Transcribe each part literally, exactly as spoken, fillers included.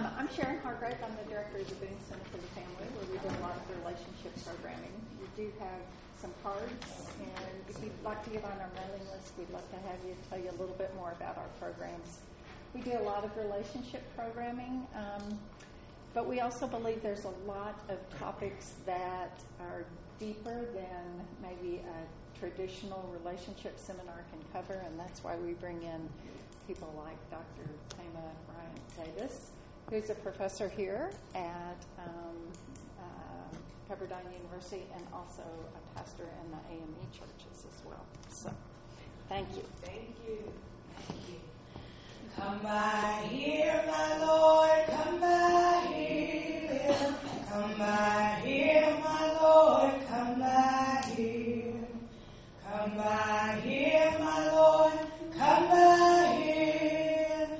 Uh, I'm Sharon Hargrave. I'm the director of the Boone Center for the Family, where we do a lot of relationship programming. We do have some cards, and if you'd like to get on our mailing list, we'd love to have you tell you a little bit more about our programs. We do a lot of relationship programming, um, but we also believe there's a lot of topics that are deeper than maybe a traditional relationship seminar can cover, and that's why we bring in people like Doctor Tama Bryant-Davis, who's a professor here at um, uh, Pepperdine University and also a pastor in the A M E churches as well. So, thank you. Thank you. Thank you. Come by here, my Lord, come by here. Come by here, my Lord, come by here. Come by here, my Lord, come by here.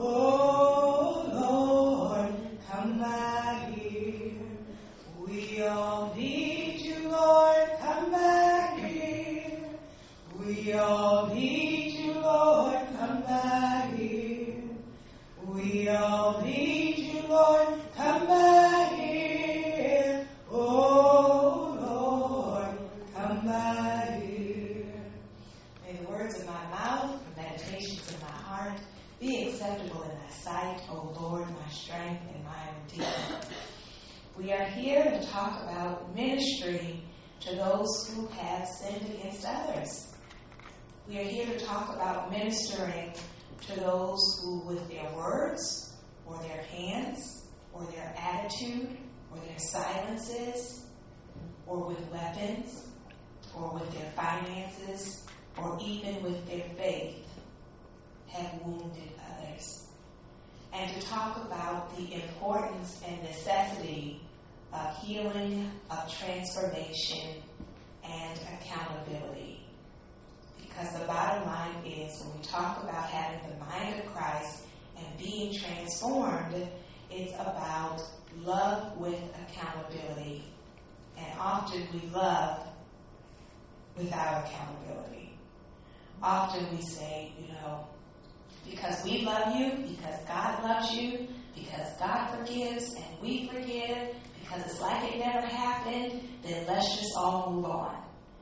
Oh, Lord, come by here. We all need you, Lord, come back here. We all need you, Lord, come back here. We all need you, Lord, come back here. Oh, Lord, come back here. May the words of my mouth and meditations of my heart be acceptable in thy sight, O Lord, my strength and my redeemer. We are here to talk about ministry to those who have sinned against others. We are here to talk about ministering to those who, with their words, or their hands, or their attitude, or their silences, or with weapons, or with their finances, or even with their faith, have wounded others. And to talk about the importance and necessity of healing, of transformation, and accountability. Because the bottom line is, when we talk about having the mind of Christ and being transformed, it's about love with accountability. And often we love without accountability. Often we say, you know, because we love you, because God loves you, because God forgives and we forgive, because it's like it never happened, then let's just all move on.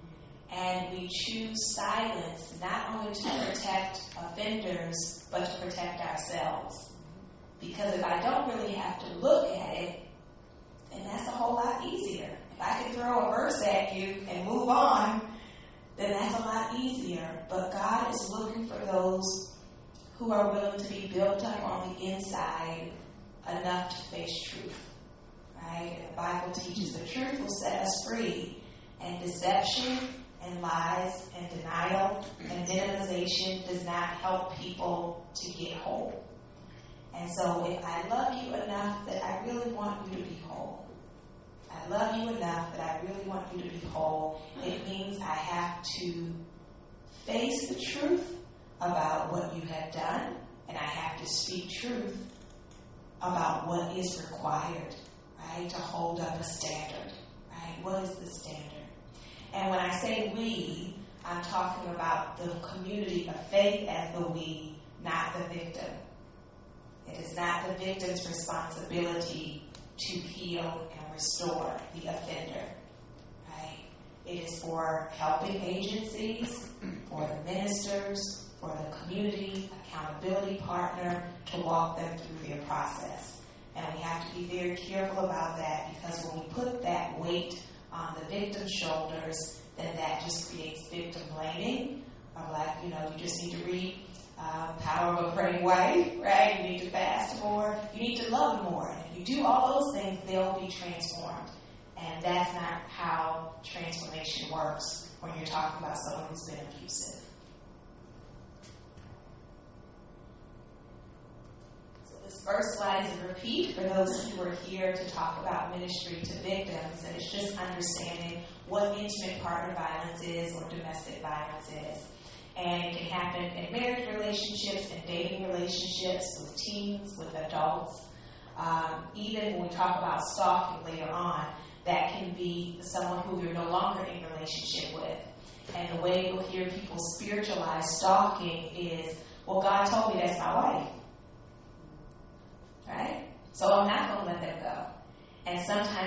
And we choose silence not only to protect offenders, but to protect ourselves. Because if I don't really have to look at it, then that's a whole lot easier. If I can throw a verse at you and move on, then that's a lot easier. But God is looking for those who are willing to be built up on the inside enough to face truth. Right? And the Bible teaches the truth will set us free. And deception and lies and denial and minimization does not help people to get whole. And so if I love you enough that I really want you to be whole, I love you enough that I really want you to be whole, it means I have to face the truth about what you have done, and I have to speak truth about what is required, right, to hold up a standard, right? What is the standard? And when I say we, I'm talking about the community of faith as the we, not the victim. It is not the victim's responsibility to heal and restore the offender, right? It is for helping agencies, for the ministers, for the community accountability partner to walk them through their process. And we have to be very careful about that, because when we put that weight on the victim's shoulders, then that just creates victim blaming. Of like, you know, you just need to read uh, Power of a Praying Wife, right? You need to fast more. You need to love more. And if you do all those things, they'll be transformed. And that's not how transformation works when you're talking about someone who's been abusive. First slide is a repeat for those who are here to talk about ministry to victims, and it's just understanding what intimate partner violence is or domestic violence is. And it can happen in marriage relationships and dating relationships, with teens, with adults. Um, even when we talk about stalking later on, that can be someone who you're no longer in relationship with. And the way you'll hear people spiritualize stalking is, well, God told me that's my wife. Right? So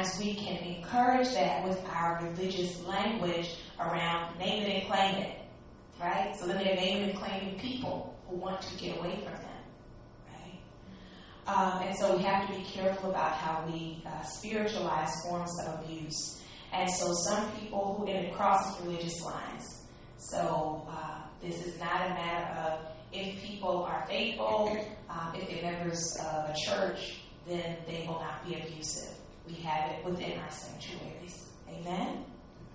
sometimes we can encourage that with our religious language around name it and claim it, right? So then they're naming and claiming people who want to get away from them, right? Um, and so we have to be careful about how we uh, spiritualize forms of abuse. And so some people who, and it crosses religious lines. So uh, this is not a matter of if people are faithful, um, if they're members of a church, then they will not be abusive. We have it within our sanctuaries. Amen?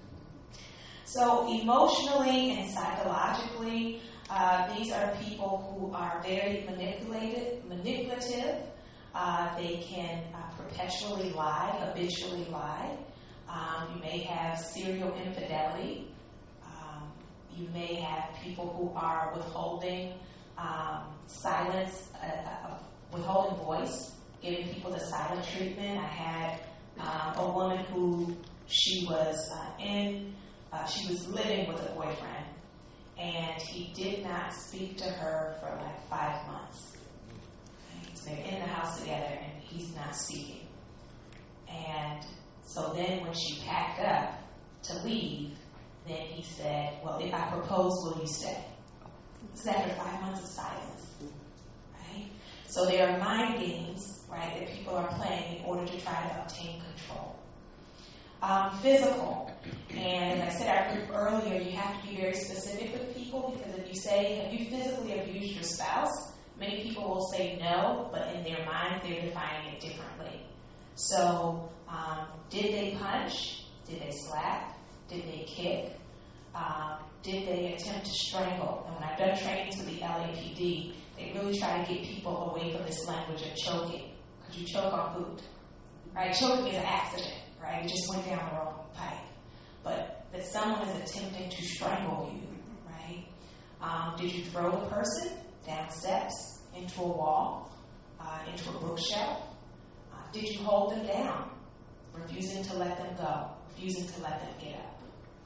So emotionally and psychologically, uh, these are people who are very manipulated, manipulative. Uh, they can uh, perpetually lie, habitually lie. Um, you may have serial infidelity. Um, you may have people who are withholding um, silence, uh, uh, withholding voice, giving people the silent treatment. I had um, a woman who she was uh, in, uh, she was living with a boyfriend, and he did not speak to her for like five months. Okay? So they're in the house together, and he's not speaking. And so then when she packed up to leave, then he said, well, if I propose, will you stay? This is after five months of silence. Right? So there are mind games, right, that people are playing in order to try to obtain control. Um, physical. And as I said our group earlier, you have to be very specific with people, because if you say, have you physically abused your spouse? Many people will say no, but in their mind, they're defining it differently. So, um, did they punch? Did they slap? Did they kick? Um, did they attempt to strangle? And when I've done trainings with the L A P D, they really try to get people away from this language of choking, because you choke on food, right? Choking is an accident, right? It just went down the wrong pipe. But that someone is attempting to strangle you, right? Um, did you throw the person down steps, into a wall, uh, into a bookshelf? Uh, did you hold them down, refusing to let them go, refusing to let them get up?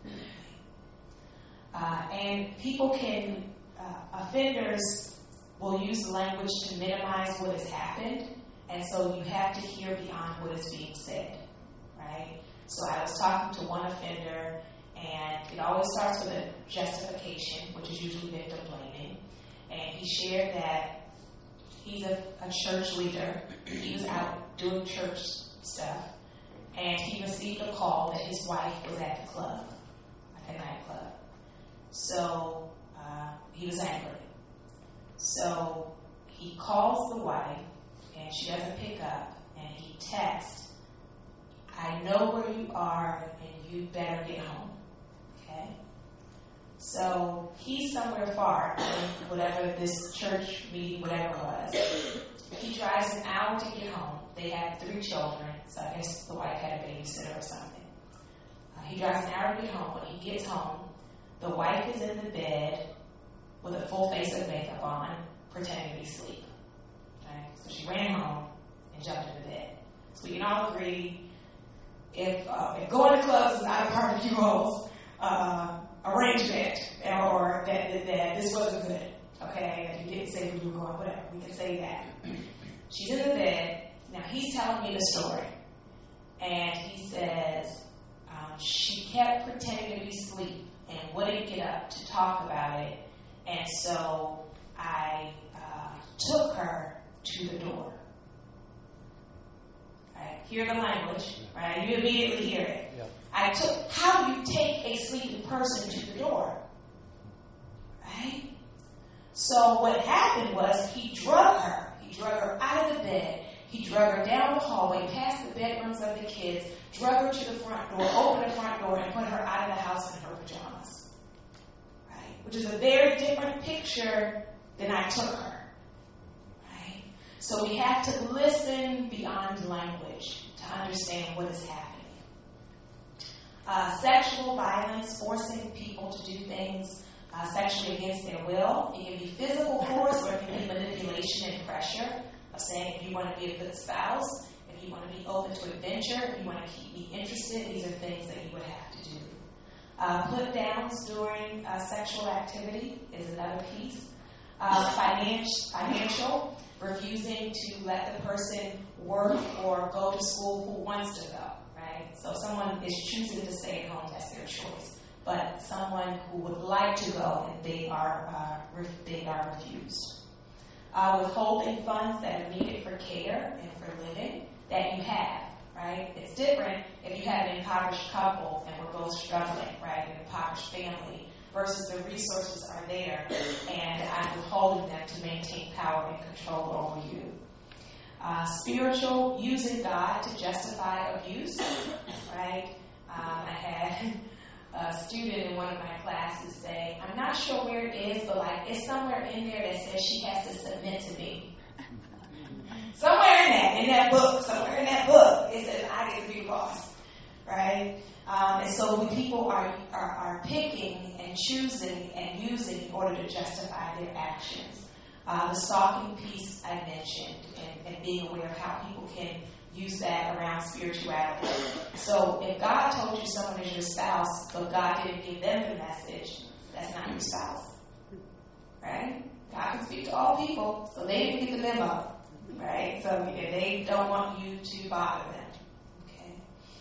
Uh, and people can, uh, offenders will use language to minimize what has happened, and so you have to hear beyond what is being said, right? So I was talking to one offender, and it always starts with a justification, which is usually victim blaming, and he shared that he's a, a church leader. He was out doing church stuff, and he received a call that his wife was at the club, at a nightclub. So uh, he was angry. So he calls the wife, and she doesn't pick up, and he texts, I know where you are, and you better get home. Okay? So he's somewhere far in whatever this church meeting, whatever it was. He drives an hour to get home. They have three children, so I guess the wife had a babysitter or something. Uh, he drives an hour to get home. When he gets home, the wife is in the bed with a full face of makeup on, pretending to be asleep. Okay? So she ran home and jumped into bed. So we can all agree, if, uh, if going to clubs is not a part of you all's uh, arrangement, or that, that, that this wasn't good, okay, that you didn't say where you were going, whatever, we can say that. She's in the bed. Now, he's telling me the story. And he says, um, she kept pretending to be asleep and wouldn't get up to talk about it. And so I uh, took her to the door. Right? Hear the language, right? You immediately hear it. Yep. I took, how do you take a sleeping person to the door? Right? So what happened was he drug her. He drug her out of the bed. He drug her down the hallway, past the bedrooms of the kids, drug her to the front door, opened the front door, and put her out of the house in her pajamas. Right? Which is a very different picture than I took her. Right? So we have to listen beyond language to understand what is happening. Uh, sexual violence, forcing people to do things uh, sexually against their will. It can be physical force, or it can be manipulation and pressure of saying, if you want to be a good spouse, if you want to be open to adventure, if you want to keep me interested, these are things that you would have to do. Uh, put downs during uh, sexual activity is another piece. Uh, finance, financial, refusing to let the person work or go to school who wants to go. right? So if someone is choosing to stay at home, that's their choice. But someone who would like to go and they are uh, ref- they are refused. Uh, withholding funds that are needed for care and for living that you have, right? It's different if you have an impoverished couple and we're both struggling, right? An impoverished family versus the resources are there and I'm withholding them to maintain power and control over you. Uh, spiritual, using God to justify abuse, right? Um, I had a student in one of my classes say, I'm not sure where it is, but like it's somewhere in there that says she has to submit to me. Somewhere in that, in that book, somewhere in that book, it says I get to be the boss, right? Um, and so when people are, are are picking and choosing and using in order to justify their actions. Uh, the stalking piece I mentioned, and, and being aware of how people can use that around spirituality. So if God told you someone is your spouse, but God didn't give them the message, that's not your spouse, right? God can speak to all people, so they didn't get the memo, right? So if they don't want you to bother them, okay?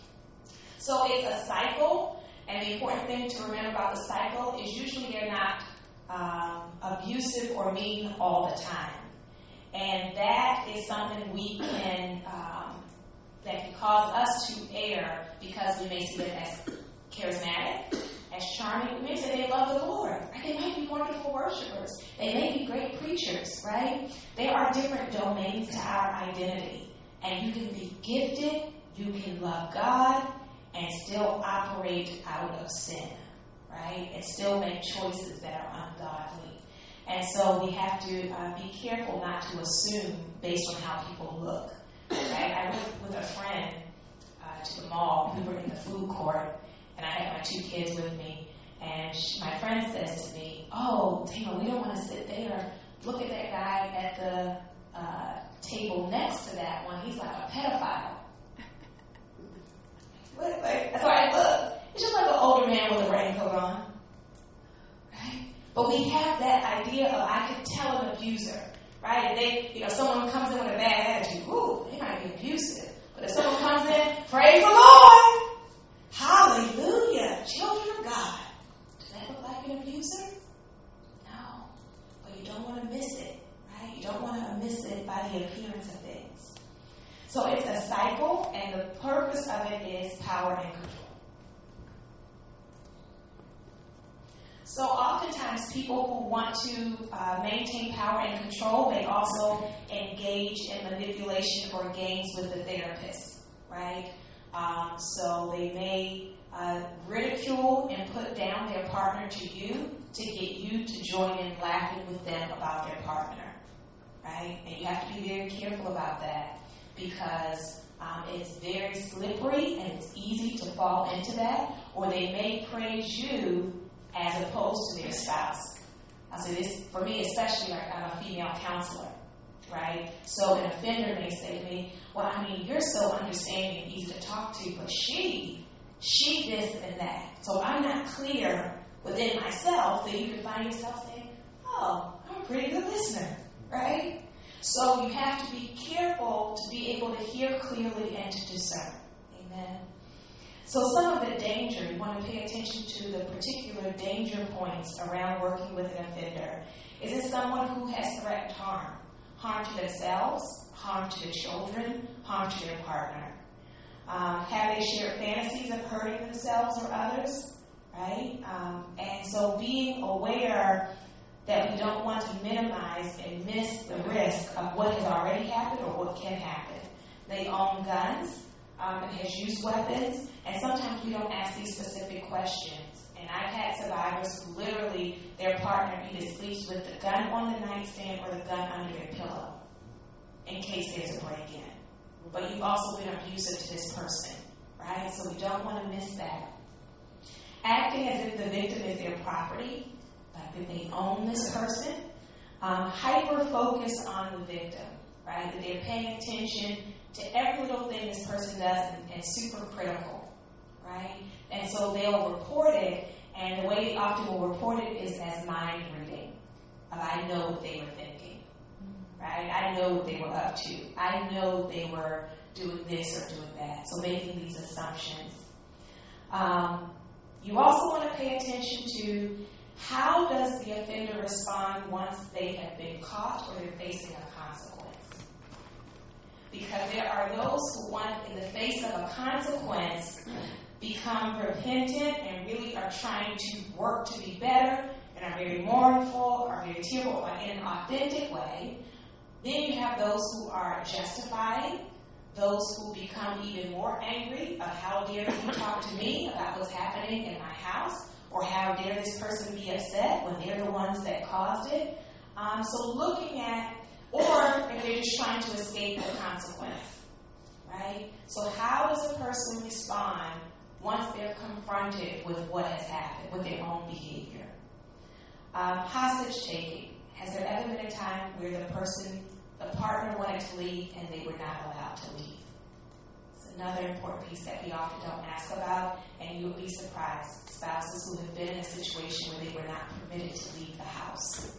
So it's a cycle, and the important thing to remember about the cycle is usually they're not um, abusive or mean all the time. And that is something we can, um, that can cause us to err because we may see them as charismatic, as charming. We may say they love the Lord. Right? They might be wonderful worshipers. They may be great preachers, right? There are different domains to our identity. And you can be gifted, you can love God, and still operate out of sin, right? And still make choices that are ungodly. And so we have to uh, be careful not to assume based on how people look. Right? I went with a friend uh, to the mall. We were in the food court, and I had my two kids with me. And she, my friend says to me, "Oh, Tina, we don't want to sit there. Look at that guy at the uh, table next to that one. He's like a pedophile." What, like, so I looked. It's just like an older man with a raincoat on. Right? But we have that idea of I could tell an abuser, right? If they, you know, someone comes in with a bad attitude, ooh, they might be abusive. But if someone comes in, praise the Lord, hallelujah, children of God. Does that look like an abuser? No. But you don't want to miss it, right? You don't want to miss it by the appearance of things. So it's a cycle, and the purpose of it is power and control. So oftentimes people who want to uh, maintain power and control, they also engage in manipulation or games with the therapist, right? Um, so they may uh, ridicule and put down their partner to you to get you to join in laughing with them about their partner, right? And you have to be very careful about that because um, it's very slippery and it's easy to fall into that, or they may praise you as opposed to their spouse. I say this, for me especially, like I'm a female counselor, right? So an offender may say to me, well, I mean, you're so understanding and easy to talk to, but she, she this and that. So I'm not clear within myself that you can find yourself saying, oh, I'm a pretty good listener, right? So you have to be careful to be able to hear clearly and to discern. Amen. So some of the danger, you want to pay attention to the particular danger points around working with an offender. Is it someone who has threatened harm? Harm to themselves, harm to their children, harm to their partner. Um, have they shared fantasies of hurting themselves or others? Right? Um, and so being aware that we don't want to minimize and miss the risk of what has already happened or what can happen. They own guns. Um, and has used weapons, and sometimes we don't ask these specific questions. And I've had survivors who literally, their partner either sleeps with the gun on the nightstand or the gun under their pillow in case there's a break-in. But you've also been abusive to this person, right? So we don't want to miss that. Acting as if the victim is their property, like that they own this person. Um, hyper-focus on the victim, right? That they're paying attention to every little thing this person does and, and super critical, right? And so they'll report it, and the way they often will report it is as mind reading. Of I know what they were thinking, right? I know what they were up to. I know they were doing this or doing that. So making these assumptions. Um, you also want to pay attention to how does the offender respond once they have been caught or they're facing a consequence. Because there are those who want, in the face of a consequence, become repentant and really are trying to work to be better and are very mournful, are very tearful in an authentic way. Then you have those who are justifying, those who become even more angry of how dare you talk to me about what's happening in my house, or how dare this person be upset when they're the ones that caused it. Um, so looking at, or if they're just trying to escape the consequence, right? So how does a person respond once they're confronted with what has happened, with their own behavior? Um, hostage taking. Has there ever been a time where the person, the partner wanted to leave and they were not allowed to leave? It's another important piece that we often don't ask about, and you would be surprised. Spouses who have been in a situation where they were not permitted to leave the house.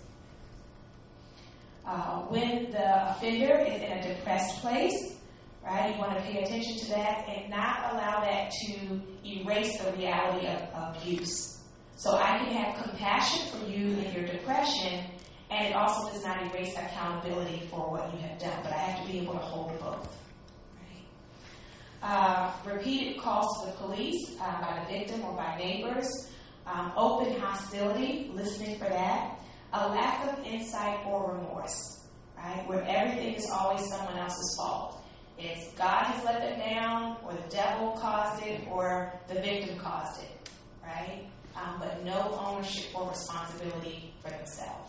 Uh, when the offender is in a depressed place, right, you want to pay attention to that and not allow that to erase the reality of, of abuse. So I can have compassion for you in your depression, and it also does not erase accountability for what you have done, but I have to be able to hold both. Right? Uh, repeated calls to the police uh, by the victim or by neighbors, um, open hostility, listening for that, a lack of insight or remorse, right, where everything is always someone else's fault. It's God has let them down, or the devil caused it, or the victim caused it, right? Um, but no ownership or responsibility for themselves.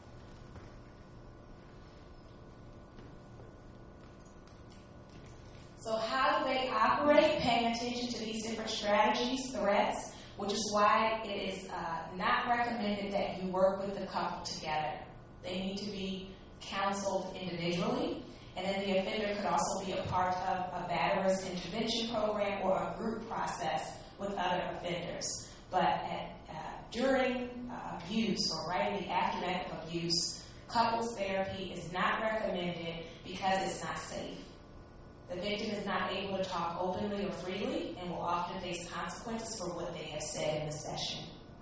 So how do they operate? Paying attention to these different strategies, threats, which is why it is uh, not recommended that you work with the couple together. They need to be counseled individually. And then the offender could also be a part of a batterer's intervention program or a group process with other offenders. But at, uh, during uh, abuse or right in the aftermath of abuse, couples therapy is not recommended because it's not safe. The victim is not able to talk openly or freely and will often face consequences for what they have said in the session.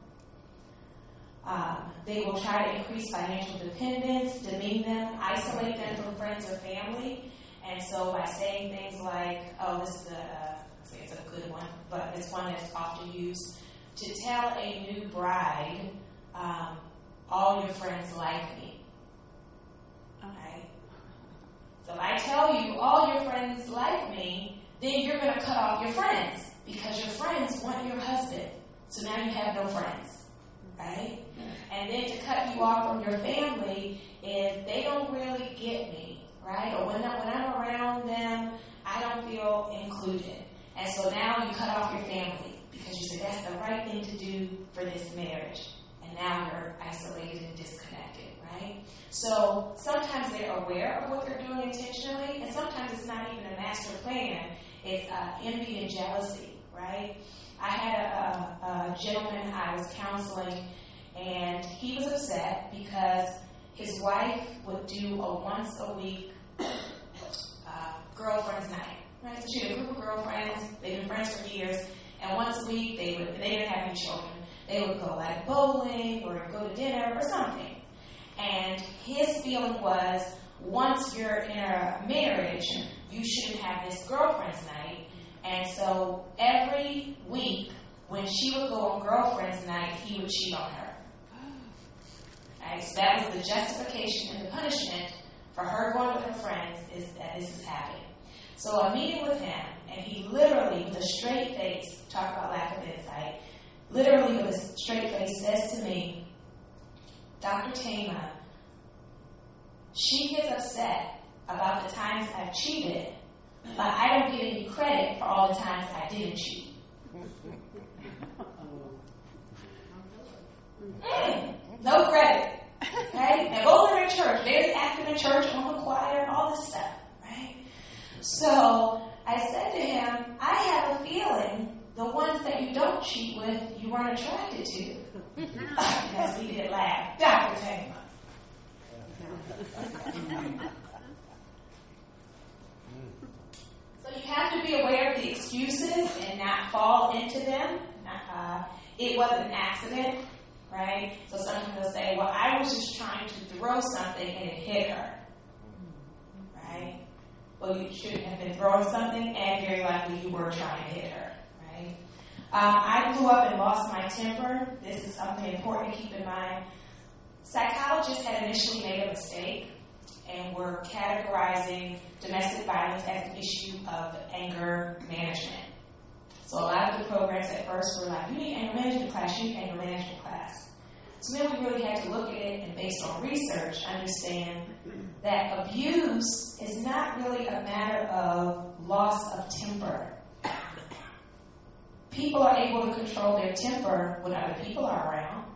Um, they will try to increase financial dependence, demean them, isolate them from friends or family. And so by saying things like, oh, this is a, uh, I'll say it's a good one, but it's one that's often used, to tell a new bride, um, all your friends like me. Okay? So if I tell you all your friends like me, then you're going to cut off your friends because your friends want your husband. So now you have no friends. Right? And then to cut you off from your family is they don't really get me, right? Or when, I, when I'm around them, I don't feel included. And so now you cut off your family because you say that's the right thing to do for this marriage. And now you're isolated and disconnected, right? So sometimes they're aware of what they're doing intentionally, and sometimes it's not even a master plan. It's uh, envy and jealousy, right? I had a, a, a gentleman I was counseling, and he was upset because his wife would do a once a week uh, girlfriend's night. Right? So she had a group of girlfriends. They've been friends for years, and once a week they would. They didn't have any children. They would go like bowling or go to dinner or something. And his feeling was, once you're in a marriage, you shouldn't have this girlfriend's night. And so every week, when she would go on girlfriend's night, he would cheat on her. Right? So that was the justification and the punishment for her going with her friends, is that this is happening. So I'm meeting with him, and he literally, with a straight face, talk about lack of insight, literally with a straight face says to me, Doctor Tama, she gets upset about the times I've cheated, but I don't get any credit for all the times I didn't cheat. Mm, no credit. Okay? And both are in church. Very active in church, on the choir, all this stuff. Right? So I said to him, I have a feeling the ones that you don't cheat with, you weren't attracted to. Yes, we did laugh. Doctor Tama. So you have to be aware of the excuses and not fall into them. Uh, it was an accident, right? So someone will say, well, I was just trying to throw something and it hit her, right? Well, you shouldn't have been throwing something, and very likely you were trying to hit her, right? Um, I grew up and lost my temper. This is something important to keep in mind. Psychologists had initially made a mistake and were categorizing domestic violence as an issue of anger management. So a lot of the programs at first were like, you need anger management class, you need anger management class. So then we really had to look at it and based on research, understand that abuse is not really a matter of loss of temper. People are able to control their temper when other people are around,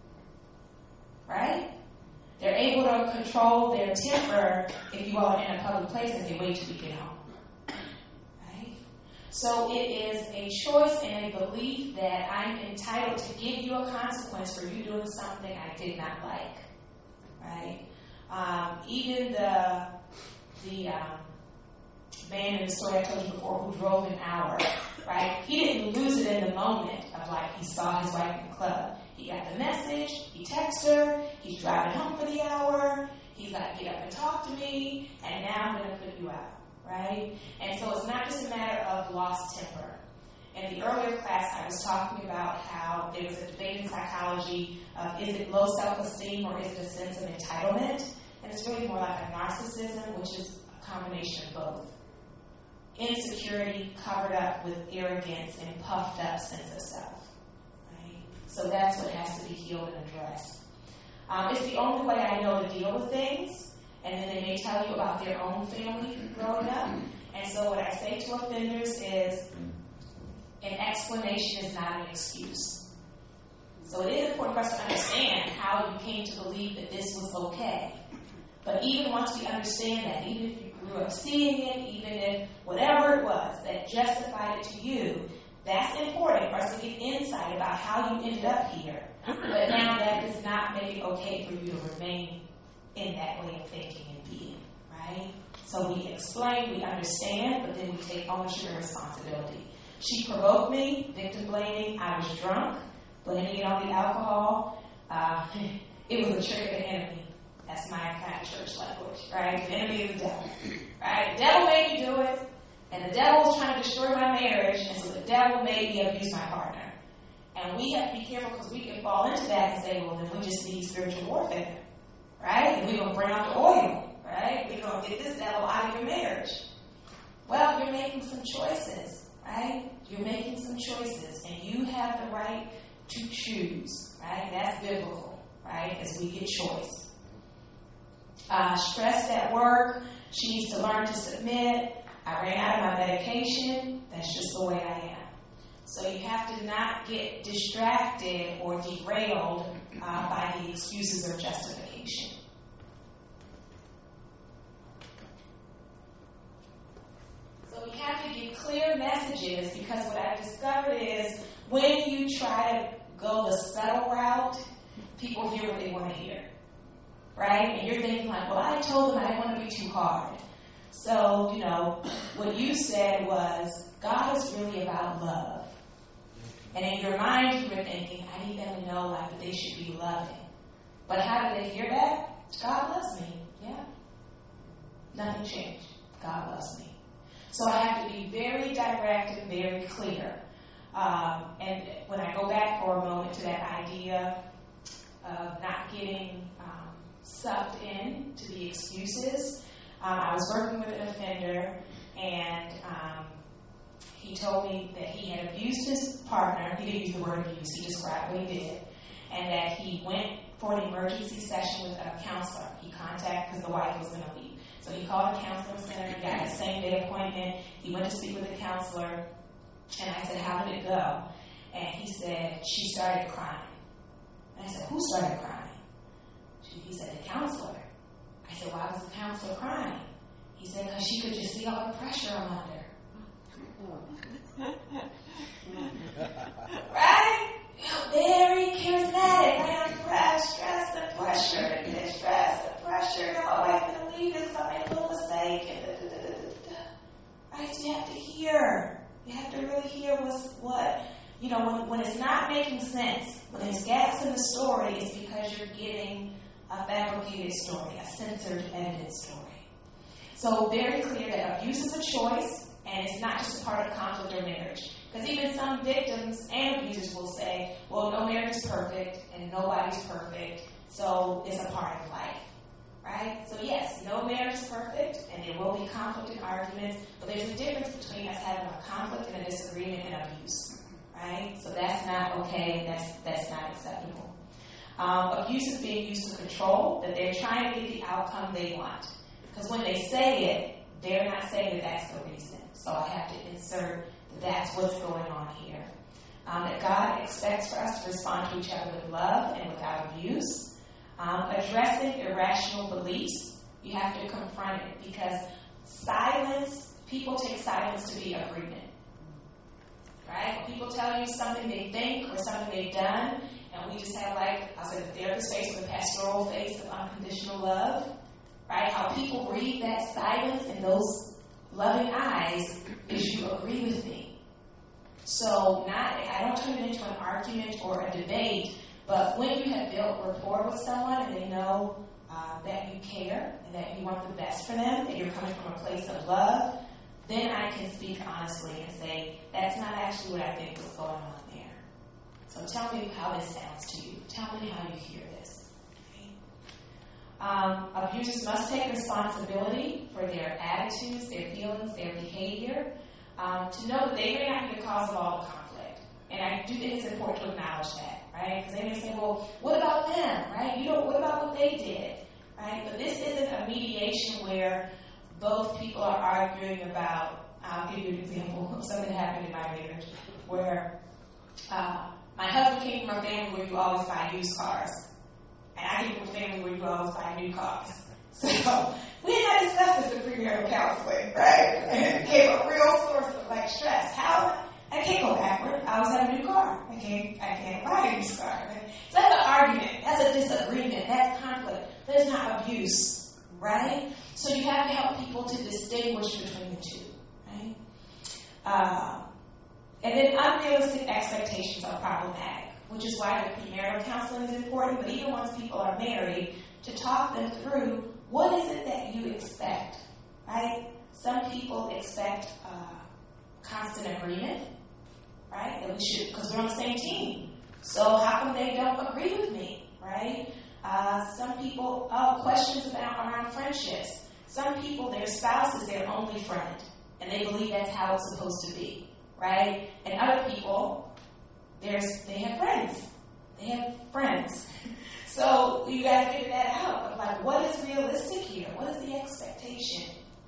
right? They're able to control their temper if you are in a public place and they wait till you get home, right? So it is a choice and a belief that I'm entitled to give you a consequence for you doing something I did not like, right? Um, even the the um, man in the story I told you before who drove an hour, right? He didn't lose it in the moment of like he saw his wife in the club. He got the message, he texted her, he's driving home for the hour, he's like, get up and talk to me, and now I'm going to put you out, right? And so it's not just a matter of lost temper. In the earlier class, I was talking about how there was a debate in psychology of is it low self-esteem or is it a sense of entitlement? And it's really more like a narcissism, which is a combination of both. Insecurity covered up with arrogance and puffed up sense of self. So that's what has to be healed and addressed. Um, it's the only way I know to deal with things, and then they may tell you about their own family growing up. And so what I say to offenders is, an explanation is not an excuse. So it is important for us to understand how you came to believe that this was okay. But even once we understand that, even if you grew up seeing it, even if whatever it was that justified it to you, that's important for us to get insight about how you ended up here. But now that does not make it okay for you to remain in that way of thinking and being, right? So we explain, we understand, but then we take ownership and responsibility. She provoked me, victim blaming, I was drunk, blaming it on the alcohol. Uh, it was a trick of the enemy. That's my kind of church language, right? The enemy is the devil, right? The devil made me do it. And the devil was trying to destroy my marriage, and so the devil made me abuse my partner. And we have to be careful because we can fall into that and say, well, then we just need spiritual warfare, right? And we're going to bring out the oil, right? We're going to get this devil out of your marriage. Well, you're making some choices, right? You're making some choices, and you have the right to choose, right? That's biblical, right? As we get choice. Uh, stressed at work, she needs to learn to submit. I ran out of my medication. That's just the way I am. So you have to not get distracted or derailed uh, by the excuses or justification. So you have to give clear messages because what I've discovered is when you try to go the subtle route, people hear what they want to hear. Right? And you're thinking like, well, I told them I didn't want to be too hard. So, you know, what you said was, God is really about love. And in your mind, you were thinking, I need them to know like that they should be loving. But how did they hear that? God loves me. Yeah. Nothing changed. God loves me. So I have to be very direct and very clear. Um, and when I go back for a moment to that idea of not getting um, sucked in to the excuses, Um, I was working with an offender, and um, he told me that he had abused his partner. He didn't use the word abuse. He described what he did. And that he went for an emergency session with a counselor. He contacted, because the wife was going to leave. So he called a counseling center. He got a same-day appointment. He went to speak with the counselor. And I said, how did it go? And he said, she started crying. And I said, who started crying? He said, the counselor. I said, why was the counselor crying? He said, because she could just see all the pressure I'm under. Right? Very charismatic, right? have stress and pressure and distress and pressure. Oh, I'm going to leave this. I made a little mistake. And da, da, da, da, da. Right? So you have to hear. You have to really hear what's what. You know, when, when it's not making sense, when there's gaps in the story, it's because you're getting a fabricated story, a censored, edited story. So very clear that abuse is a choice, and it's not just a part of conflict or marriage. Because even some victims and abusers will say, well, no marriage is perfect, and nobody's perfect, so it's a part of life. Right? So yes, no marriage is perfect, and there will be conflict and arguments, but there's a difference between us having a conflict and a disagreement and abuse. Right? So that's not okay, that's, that's not acceptable. Um, abuse is being used to control, that they're trying to get the outcome they want. Because when they say it, they're not saying that that's the reason. So I have to insert that that's what's going on here. Um, that God expects for us to respond to each other with love and without abuse. Um, addressing irrational beliefs, you have to confront it. Because silence, people take silence to be agreement. Right? When people tell you something they think or something they've done, and we just have like, I'll say the therapist face or the pastoral face of unconditional love, right? How people read that silence in those loving eyes is you agree with me. So not, I don't turn it into an argument or a debate, but when you have built rapport with someone and they know uh, that you care and that you want the best for them, and you're coming from a place of love, then I can speak honestly and say, that's not actually what I think is going on there. So tell me how this sounds to you. Tell me how you hear this. Okay? Um, abusers must take responsibility for their attitudes, their feelings, their behavior, um, to know that they may not be the cause of all the conflict. And I do think it's important to acknowledge that, right? Because they may say, well, what about them, right? You know, what about what they did, right? But this isn't a mediation where both people are arguing about, I'll give you an example of something that happened in my marriage, where uh, my husband came from a family where you always buy used cars, and I came from a family where you always buy new cars. So we had not discussed this in premarital counseling, right? And it became a real source of like stress. How? I can't go backward. I always have a new car. I can't, I can't buy a used car. So that's an argument. That's a disagreement. That's conflict. That's not abuse, right? So you have to help people to distinguish between the two, right? Uh, and then unrealistic expectations are problematic, which is why the premarital counseling is important, but even once people are married, to talk them through what is it that you expect, right? Some people expect uh, constant agreement, right? That we should, because we're on the same team. So how come they don't agree with me, right? Uh, some people, oh, questions about around friendships. Some people, their spouse is their only friend, and they believe that's how it's supposed to be, right? And other people, there's they have friends. They have friends. So you got to figure that out. But like, what is realistic here? What is the expectation?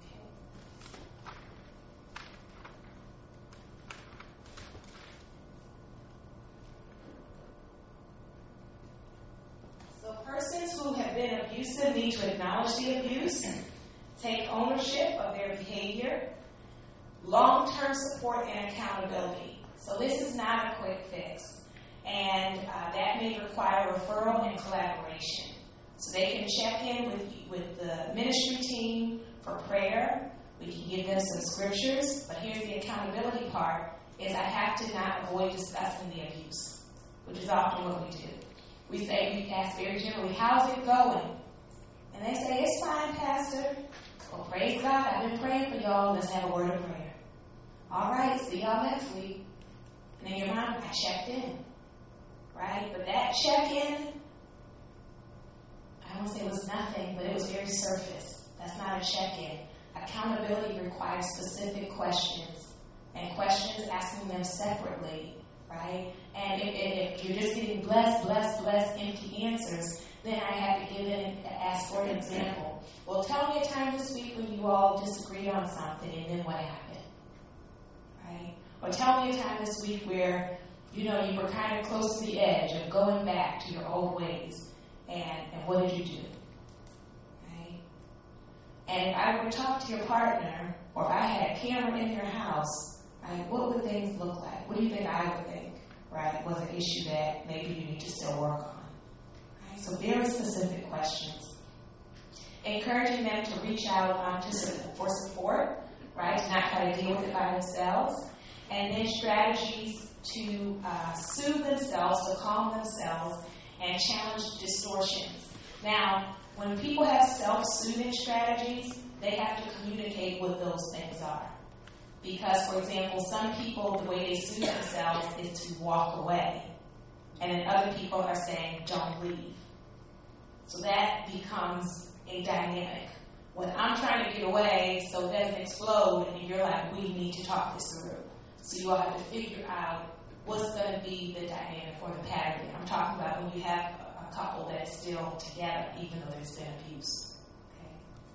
So persons who have been abusive need to acknowledge the abuse, take ownership of their behavior, long-term support and accountability. So this is not a quick fix. And uh, that may require referral and collaboration. So they can check in with, with the ministry team for prayer. We can give them some scriptures. But here's the accountability part, is I have to not avoid discussing the abuse, which is often what we do. We say, we ask very generally, how's it going? And they say, it's fine, Pastor. Well, praise God, I've been praying for y'all. Let's have a word of prayer. All right, see y'all next week. And in your mind, I checked in. Right? But that check-in, I won't say it was nothing, but it was very surface. That's not a check-in. Accountability requires specific questions, and questions asking them separately, right? And if, if you're just getting blessed, blessed, blessed, empty answers, then I have to give in, ask for an example. Well, tell me a time this week when you all disagreed on something, and then what happened, right? Or tell me a time this week where, you know, you were kind of close to the edge of going back to your old ways, and, and what did you do, right? And if I were to talk to your partner, or if I had a camera in your house, right, what would things look like? What do you think I would think, right, was an issue that maybe you need to still work on, Right? So very specific questions. Encouraging them to reach out um, to support, for support, right? To not try to deal with it by themselves. And then strategies to uh, soothe themselves, to calm themselves, and challenge distortions. Now, when people have self-soothing strategies, they have to communicate what those things are. Because, for example, some people, the way they soothe themselves is to walk away. And then other people are saying, don't leave. So that becomes a dynamic. When I'm trying to get away so it doesn't explode, and you're like, we need to talk this through. So you all have to figure out what's going to be the dynamic or the pattern. I'm talking about when you have a couple that's still together, even though there's been abuse. Okay.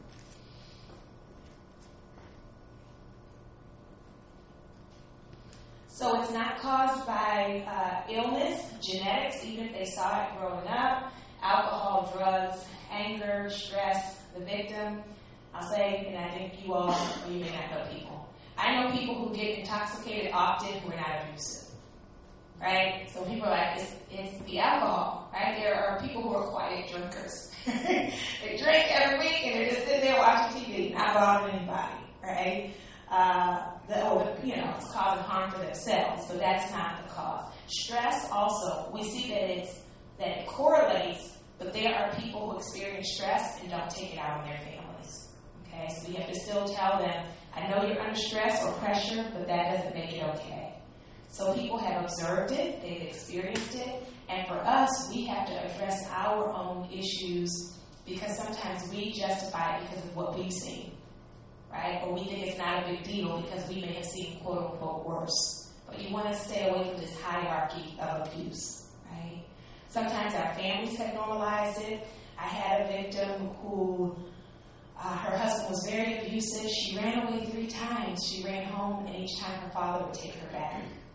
So it's not caused by uh, illness, genetics, even if they saw it growing up, alcohol, drugs, anger, stress, the victim. I'll say, and I think you all, or you may not know people. I know people who get intoxicated often who are not abusive, right? So people are like, it's, it's the alcohol, right? There are people who are quiet drinkers. They drink every week and they're just sitting there watching T V, not bothering anybody, right? Uh, the, or, you know, it's causing harm for themselves, but that's not the cause. Stress also, we see that it's that it correlates, but there are people who experience stress and don't take it out on their families. Okay, so we have to still tell them, I know you're under stress or pressure, but that doesn't make it okay. So people have observed it, they've experienced it, and for us, we have to address our own issues because sometimes we justify it because of what we've seen, right? Or we think it's not a big deal because we may have seen quote-unquote worse. But you want to stay away from this hierarchy of abuse, right? Sometimes our families have normalized it. I had a victim who Uh, her husband was very abusive. She ran away three times. She ran home, and each time her father would take her back.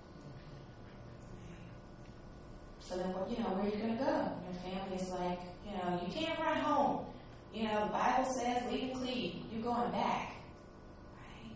So then, you know, where are you going to go? And her family's like, you know, you can't run home. You know, the Bible says, leave and cleave. You're going back. Right?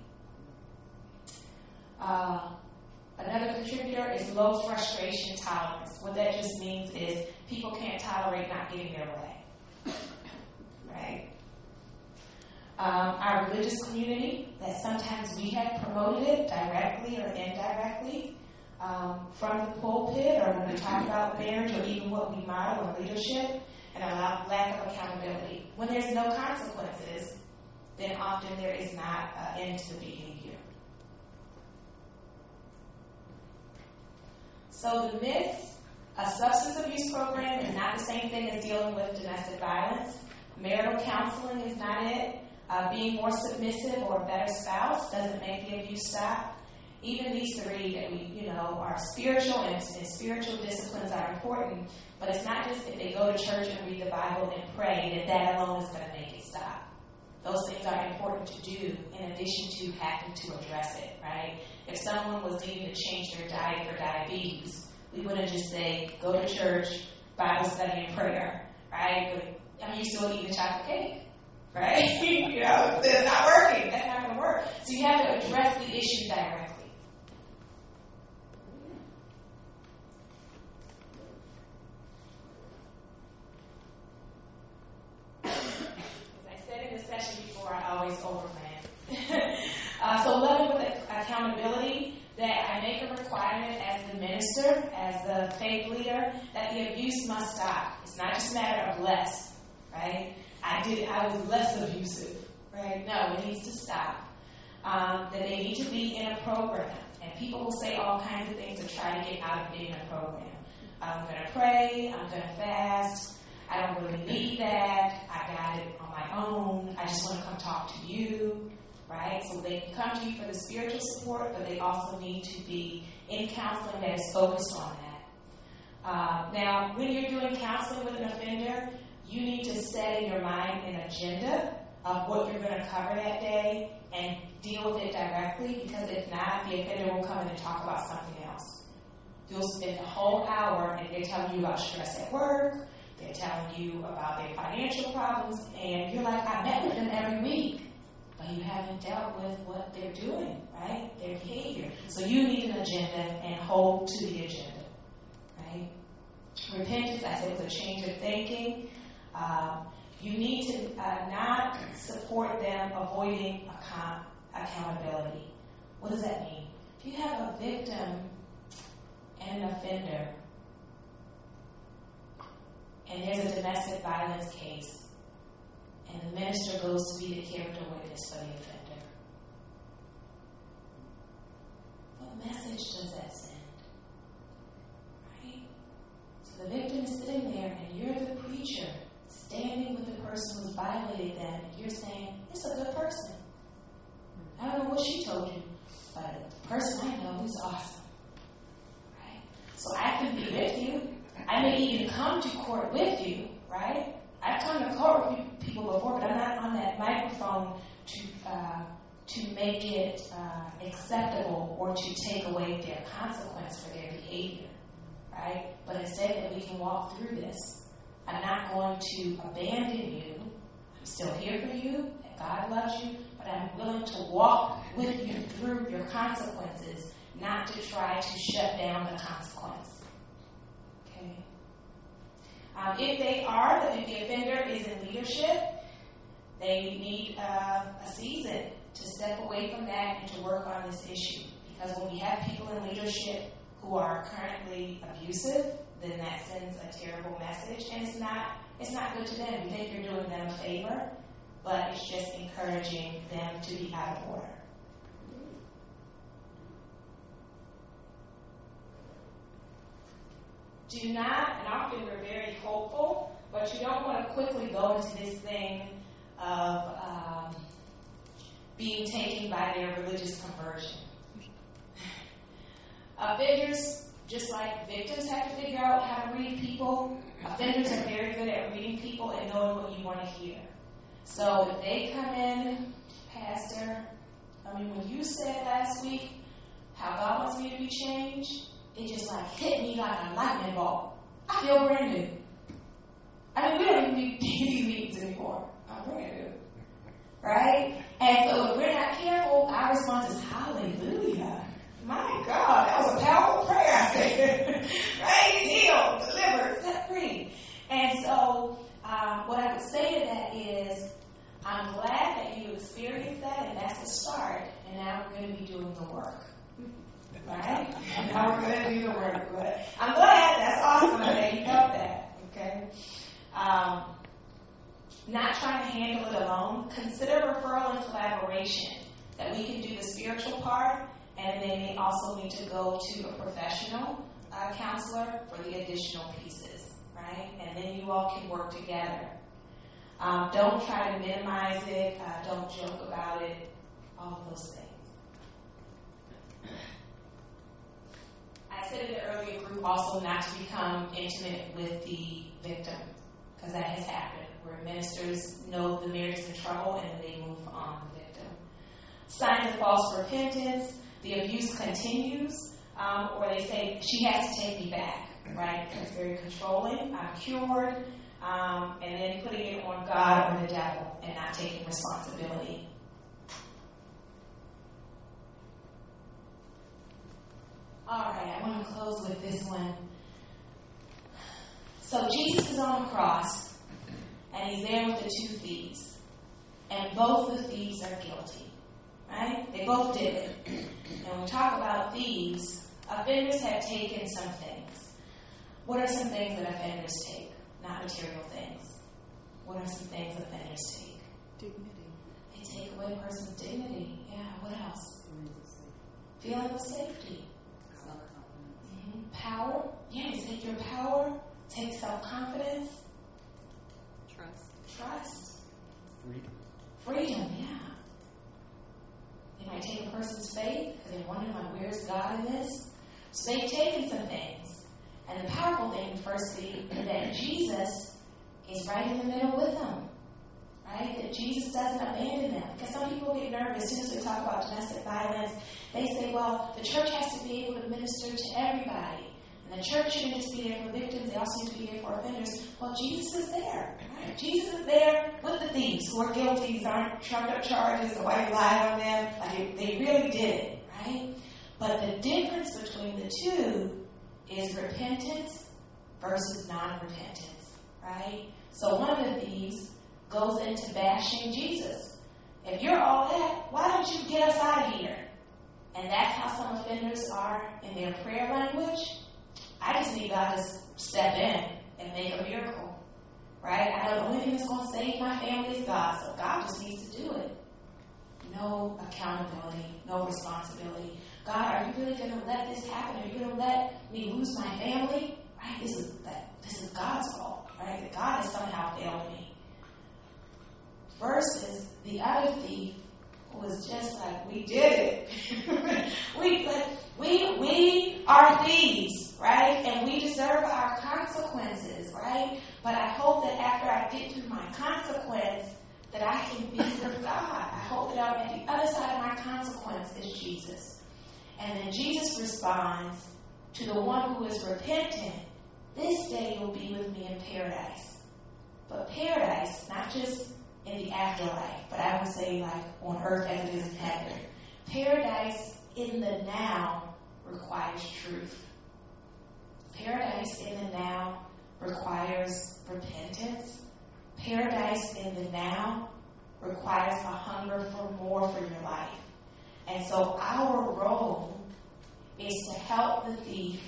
Uh, another contributor is low frustration tolerance. What that just means is people can't tolerate not getting their way. Right? Um, our religious community, that sometimes we have promoted it directly or indirectly um, from the pulpit or when we talk about marriage or even what we model in leadership, and a lack of accountability. When there's no consequences, then often there is not an end to the behavior. So the myth, a substance abuse program is not the same thing as dealing with domestic violence. Marital counseling is not it. Uh, being more submissive or a better spouse doesn't make the abuse stop. Even these three that we, you know, are spiritual and, and spiritual disciplines are important, but it's not just if they go to church and read the Bible and pray that that alone is going to make it stop. Those things are important to do in addition to having to address it, right? If someone was needing to change their diet for diabetes, we wouldn't just say, go to church, Bible study, and prayer, right? But I mean, you still eating chocolate cake. Right? You know, it's not working. That's not going to work. So you have to address the issue directly. As I said in the session before, I always overran. uh, so loving with accountability, that I make a requirement as the minister, as the faith leader, that the abuse must stop. It's not just a matter of less, right? I did. I was less abusive, right? No, it needs to stop. Um, that they need to be in a program. And people will say all kinds of things to try to get out of being in a program. I'm going to pray. I'm going to fast. I don't really need that. I got it on my own. I just want to come talk to you, right? So they can come to you for the spiritual support, but they also need to be in counseling that is focused on that. Uh, now, when you're doing counseling with an offender, you need to set in your mind an agenda of what you're going to cover that day and deal with it directly, because if not, the offender will come in and talk about something else. You'll spend a whole hour and they're telling you about stress at work, they're telling you about their financial problems, and you're like, I met with them every week, but you haven't dealt with what they're doing, right? Their behavior. So you need an agenda and hold to the agenda, right? repentance, I said, was a change of thinking. Um, you need to uh, not support them avoiding account- accountability. What does that mean? If you have a victim and an offender, and there's a domestic violence case, and the minister goes to be the character witness for the offender, what message does that send? Right? So the victim is sitting there, and you're the preacher standing with the person who's violated them, and you're saying, it's a good person. I don't know what she told you, but the person I know is awesome. Right? So I can be with you. I may even come to court with you, right? I've come to court with people before, but I'm not on that microphone to uh, to make it uh, acceptable or to take away their consequence for their behavior, right? But instead that we can walk through this. I'm not going to abandon you. I'm still here for you, and God loves you, but I'm willing to walk with you through your consequences, not to try to shut down the consequence. Okay? Um, if they are, if the offender is in leadership, they need uh, a season to step away from that and to work on this issue. Because when we have people in leadership who are currently abusive, then that sends a terrible message, and it's not it's not good to them. You think you're doing them a favor, but it's just encouraging them to be out of order. Do not, and often we're very hopeful, but you don't want to quickly go into this thing of um, being taken by their religious conversion. Offenders, just like victims have to figure out how to read people, offenders are very good at reading people and knowing what you want to hear. So if they come in, Pastor, I mean, when you said last week how God wants me to be changed, it just like hit me like a lightning bolt. I feel brand new. I mean, we don't even need these meetings anymore. I'm brand new. Right? And so if we're not careful, our response is hallelujah. My God, that was a powerful prayer, I said. Right? He's healed, delivered, set free. And so um, what I would say to that is, I'm glad that you experienced that, and that's the start. And now we're going to be doing the work. Right? And now we're going to do the work. But I'm glad. That's awesome that you felt that. Okay? Um, not trying to handle it alone. Consider referral and collaboration. That we can do the spiritual part, and they may also need to go to a professional uh, counselor for the additional pieces, right? And then you all can work together. Um, don't try to minimize it. Uh, don't joke about it. All of those things. I said in the earlier group also not to become intimate with the victim, because that has happened, where ministers know the marriage is in trouble and they move on the victim. Signs of false repentance. The abuse continues, um, or they say, she has to take me back, right? It's very controlling. I'm cured, um, and then putting it on God or the devil and not taking responsibility. All right, I want to close with this one. So Jesus is on the cross, and he's there with the two thieves, and both the thieves are guilty. Right? They both did it. And when we talk about thieves, offenders have taken some things. What are some things that offenders take? Not material things. What are some things offenders take? Dignity. They take away a person's dignity. Yeah, what else? Feeling of safety. Mm-hmm. Power. Yeah, they take your power. Take self-confidence. Trust. Trust. Freedom. Freedom, yeah. They might take a person's faith because they're wondering, like, where's God in this? So they've taken some things. And the powerful thing, firstly, is that Jesus is right in the middle with them. Right? That Jesus doesn't abandon them. Because some people get nervous as soon as we talk about domestic violence. They say, well, the church has to be able to minister to everybody. And the church shouldn't just be there for victims. They also need to be there for offenders. Well, Jesus is there. Right? Jesus is there with the thieves who are guilty. These aren't trumped up charges. Nobody lied on them. Like, they really did it. Right? But the difference between the two is repentance versus non-repentance, right? So one of the thieves goes into bashing Jesus. If you're all that, why don't you get us out of here? And that's how some offenders are in their prayer language. I just need God to step in and make a miracle, right? I know the only thing that's going to save my family is God, so God just needs to do it. No accountability, no responsibility. God, are you really going to let this happen? Are you going to let me lose my family? Right? This is that. This is God's fault, right? That God has somehow failed me. Versus the other thief was just like, we did it. we, like, we, we are thieves, right? And we deserve our consequences, right? But I hope that after I get through my consequence, that I can be with God. I hope that I'm at the other side of my consequence is Jesus. And then Jesus responds to the one who is repentant, this day you'll be with me in paradise. But paradise, not just in the afterlife, but I would say like on earth as it is in heaven. Paradise in the now requires truth. Paradise in the now requires repentance. Paradise in the now requires a hunger for more for your life. And so our role is to help the thief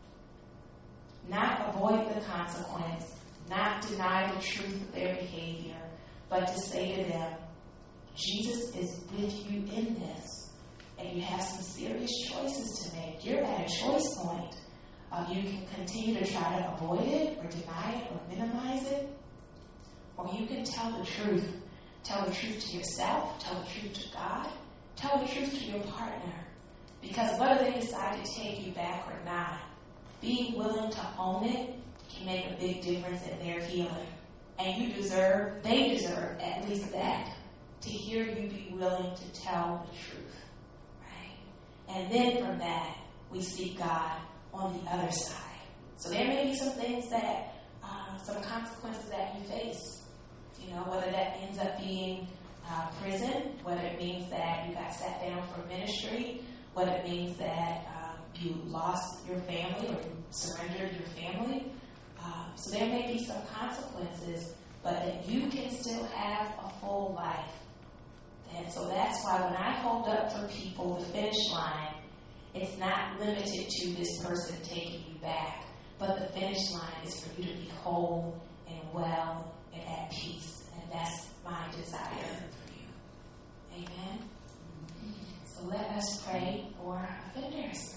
not avoid the consequence, not deny the truth of their behavior, but to say to them, Jesus is with you in this, and you have some serious choices to make. You're at a choice point. Uh, you can continue to try to avoid it or deny it or minimize it, or you can tell the truth. Tell the truth to yourself, tell the truth to God, tell the truth to your partner. Because whether they decide to take you back or not, being willing to own it can make a big difference in their healing. And you deserve, they deserve at least that, to hear you be willing to tell the truth, right? And then from that, we seek God on the other side. So there may be some things that, uh, some consequences that you face. You know, whether that ends up being uh, prison, whether it means that you got sat down for ministry, whether it means that um, you lost your family or you surrendered your family. Um, so there may be some consequences, but that you can still have a full life. And so that's why when I hold up for people the finish line, it's not limited to this person taking you back, but the finish line is for you to be whole and well and at peace. And that's my desire for you. Amen? So let us pray for offenders.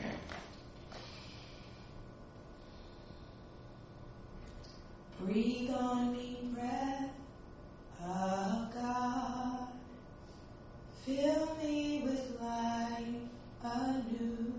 Breathe on me, breath of God. Fill me with life anew,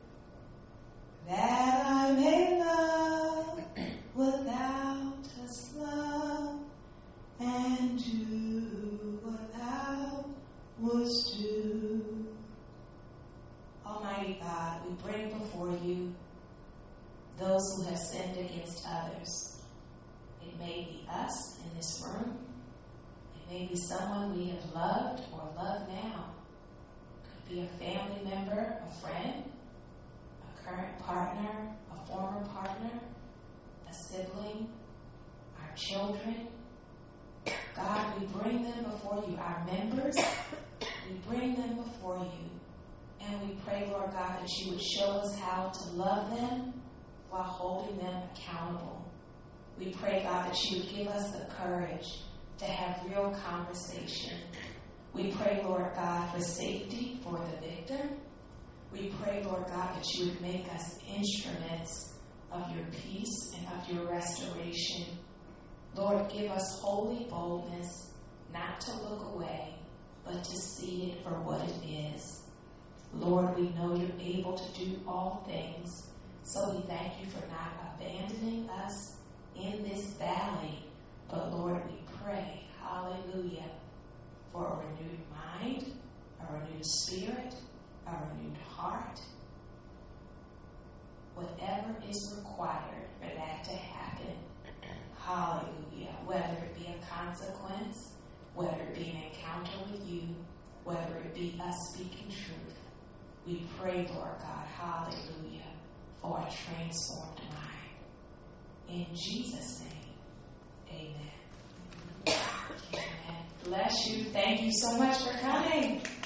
that I may love what thou dost love, and do what thou wouldst do. Almighty God, we bring before you those who have sinned against others. It may be us in this room. It may be someone we have loved or love now. It could be a family member, a friend, a current partner, a former partner, a sibling, our children. God, we bring them before you, our members. We bring them before you. And we pray, Lord God, that you would show us how to love them while holding them accountable. We pray, God, that you would give us the courage to have real conversation. We pray, Lord God, for safety for the victim. We pray, Lord God, that you would make us instruments of your peace and of your restoration. Lord, give us holy boldness, not to look away, but to see it for what it is. Lord, we know you're able to do all things, so we thank you for not abandoning us in this valley. But Lord, we pray, hallelujah, for a renewed mind, a renewed spirit, a renewed heart. Whatever is required for that to happen, hallelujah, whether it be a consequence, whether it be an encounter with you, whether it be us speaking truth, we pray, Lord God, hallelujah, for a transformed mind. In Jesus' name, amen. Amen. Bless you. Thank you so much for coming.